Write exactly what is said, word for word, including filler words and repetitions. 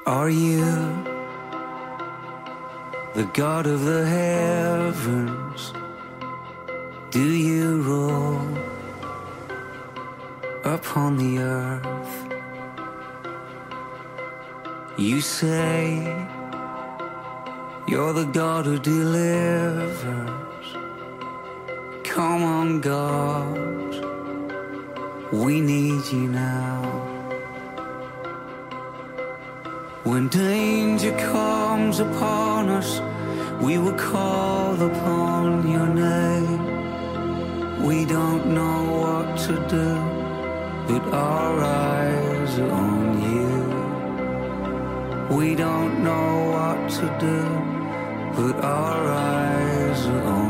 Are you the God of the heavens? Do you rule upon the earth? You say you're the God who delivers. Come on, God, we need you now. When danger comes upon us, we will call upon your name. We don't know what to do, but our eyes are on you. We don't know what to do, but our eyes are on you.